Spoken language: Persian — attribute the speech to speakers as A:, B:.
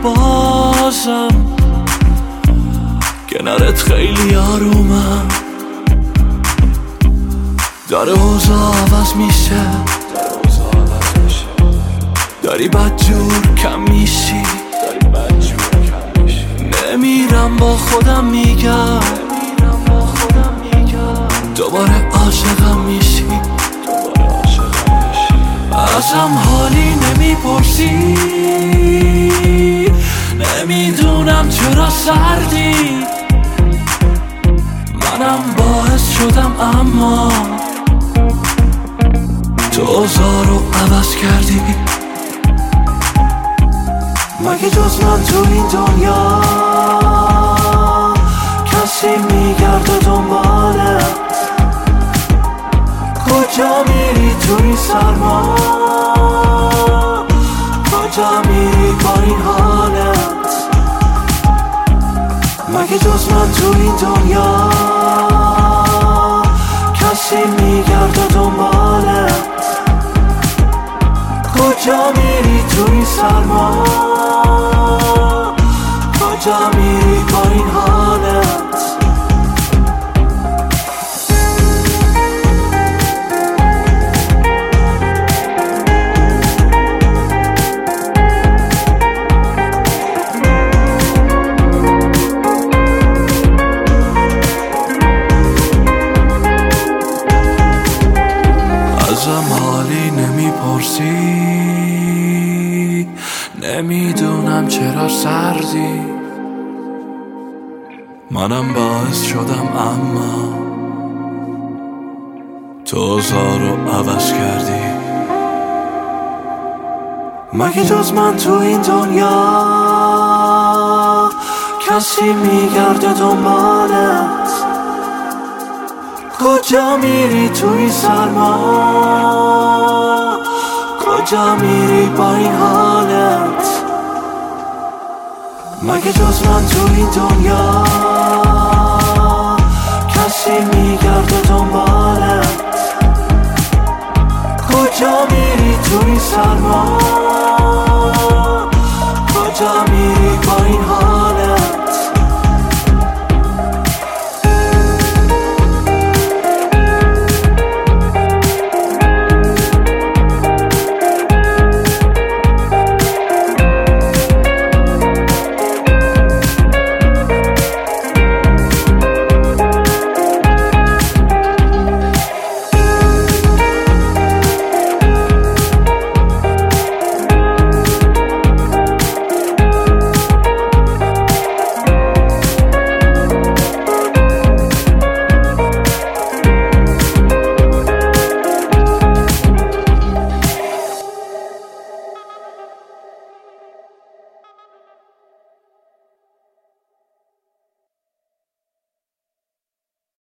A: بازم کنارت خیلی آرومم. داره اوضاع عوض میشه، داری بدجور کم میشی. نمیرم با خودم میگم دوباره عاشقم میشی. ازم حالی نمیپرسی، نمیدونم چرا سردی. منم باعث شدم اما تو اوضاع رو عوض کردی. مگه جز من تو این دنیا کسی میگرده دنبالت؟ کجا میری تو این سرما؟ کجا میری با این حالت؟ مگه جز من تو این دنیا کسی میگرده دنبالت؟ کجا میری تو این سرما؟ کجا میری با این حالت؟ ازم حالی نمیپرسی، نمیدونم چرا سردی. منم باعث شدم اما تو اوضاع رو عوض کردی. مگه جز من تو این دنیا کسی میگرده دنبالت؟ کجا میری تو این سرما؟ کجا میری با این حالت؟ مگه جز من تو این دنیا کسی میگرده دنبالت؟ کجا میری تو این سرما؟ کجا میری با این حالت؟